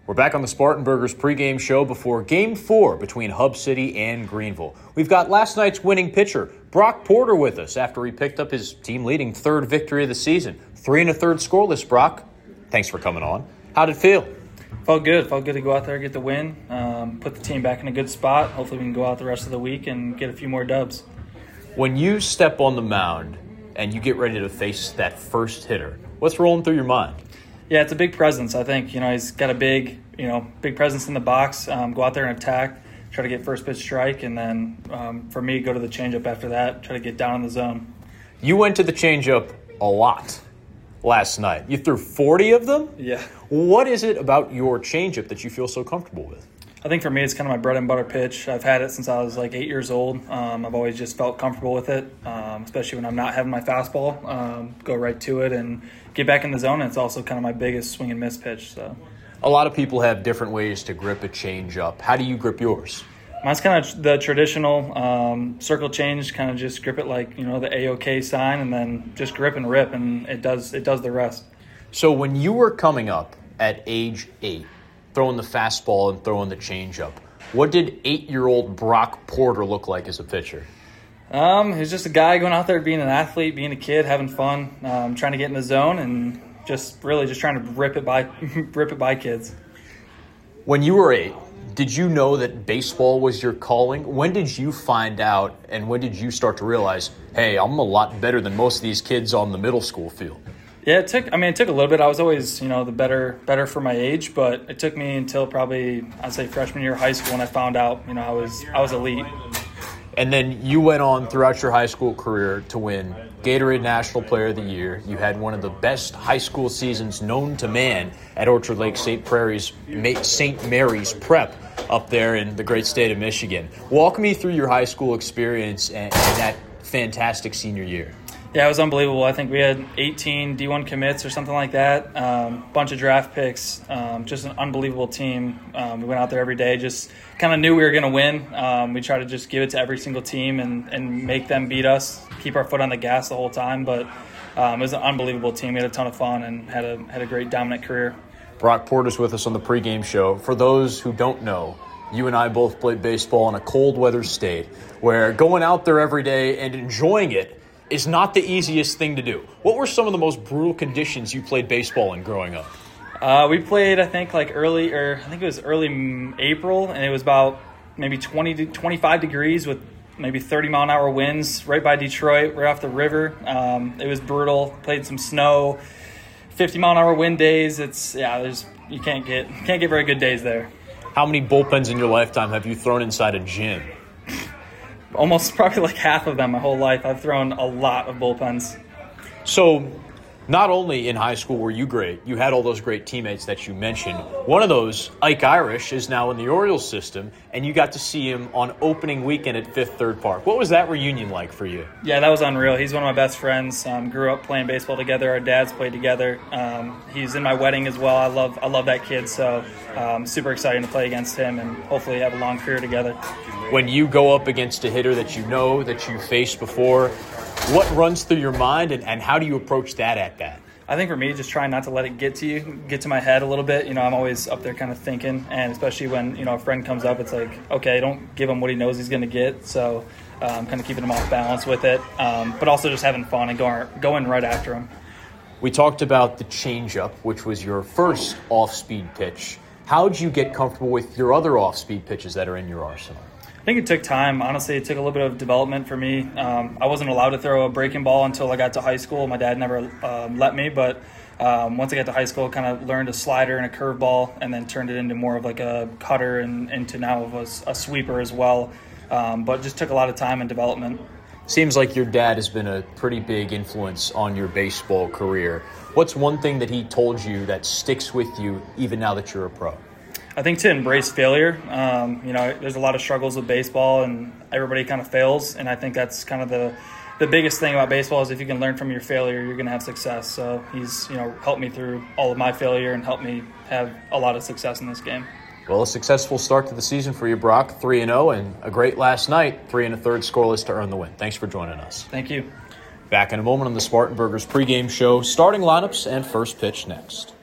We're back on the Spartanburgers pregame show before Game 4 between Hub City and Greenville. We've got last night's winning pitcher, Brock Porter, with us after he picked up his team-leading third victory of the season. 3 1/3 scoreless, Brock. Thanks for coming on. How'd it feel? Felt good. Felt good to go out there and get the win, put the team back in a good spot. Hopefully we can go out the rest of the week and get a few more dubs. When you step on the mound and you get ready to face that first hitter, what's rolling through your mind? Yeah, it's a big presence. I think, he's got a big presence in the box. Go out there and attack, try to get first pitch strike, and then for me, go to the changeup after that, try to get down in the zone. You went to the changeup a lot last night. You threw 40 of them? Yeah. What is it about your changeup that you feel so comfortable with? I think for me, it's kind of my bread and butter pitch. I've had it since I was like 8 years old. I've always just felt comfortable with it, especially when I'm not having my fastball. Go right to it and get back in the zone. And it's also kind of my biggest swing and miss pitch. So, a lot of people have different ways to grip a changeup. How do you grip yours? Mine's kind of the traditional circle change. Kind of just grip it like the A-OK sign, and then just grip and rip, and it does the rest. So when you were coming up at age 8, throwing the fastball and throwing the changeup, what did 8-year-old Brock Porter look like as a pitcher? He was just a guy going out there, being an athlete, being a kid, having fun, trying to get in the zone, and just trying to rip it by kids. When you were 8, did you know that baseball was your calling? When did you find out, and when did you start to realize, hey, I'm a lot better than most of these kids on the middle school field? Yeah, it took a little bit. I was always, the better for my age, but it took me until probably, I'd say, freshman year of high school when I found out, I was elite. And then you went on throughout your high school career to win Gatorade National Player of the Year. You had one of the best high school seasons known to man at Orchard Lake St. Mary's Prep up there in the great state of Michigan. Walk me through your high school experience and that fantastic senior year. Yeah, it was unbelievable. I think we had 18 D1 commits or something like that, bunch of draft picks, just an unbelievable team. We went out there every day, just kind of knew we were going to win. We tried to just give it to every single team and make them beat us, keep our foot on the gas the whole time. But it was an unbelievable team. We had a ton of fun and had a great dominant career. Brock Porter's with us on the pregame show. For those who don't know, you and I both played baseball in a cold weather state where going out there every day and enjoying it is not the easiest thing to do. What were some of the most brutal conditions you played baseball in growing up? We played, I think early April, and it was about maybe 20 to 25 degrees with maybe 30-mile-an-hour winds right by Detroit, right off the river. It was brutal. Played some snow, 50-mile-an-hour wind days. You can't get very good days there. How many bullpens in your lifetime have you thrown inside a gym? Almost probably like half of them my whole life. I've thrown a lot of bullpens. So not only in high school were you great, you had all those great teammates that you mentioned. One of those, Ike Irish, is now in the Orioles system, and you got to see him on opening weekend at Fifth Third Park. What was that reunion like for you? Yeah, that was unreal. He's one of my best friends. Grew up playing baseball together. Our dads played together. He's in my wedding as well. I love that kid, so super excited to play against him and hopefully have a long career together. When you go up against a hitter that you faced before, what runs through your mind and how do you approach that at bat? I think for me, just trying not to let it get to my head a little bit. I'm always up there kind of thinking, and especially when, a friend comes up, it's like, okay, don't give him what he knows he's going to get. So kind of keeping him off balance with it, but also just having fun and going right after him. We talked about the changeup, which was your first off-speed pitch. How did you get comfortable with your other off-speed pitches that are in your arsenal? I think it took time. Honestly, it took a little bit of development for me. I wasn't allowed to throw a breaking ball until I got to high school. My dad never let me, but once I got to high school, kind of learned a slider and a curveball, and then turned it into more of like a cutter and into now of a sweeper as well. But just took a lot of time and development. Seems like your dad has been a pretty big influence on your baseball career. What's one thing that he told you that sticks with you even now that you're a pro? I think to embrace failure. There's a lot of struggles with baseball, and everybody kind of fails. And I think that's kind of the biggest thing about baseball is if you can learn from your failure, you're going to have success. So he's helped me through all of my failure and helped me have a lot of success in this game. Well, a successful start to the season for you, Brock, 3-0, and a great last night, 3 1/3 scoreless to earn the win. Thanks for joining us. Thank you. Back in a moment on the Spartanburgers pregame show, starting lineups and first pitch next.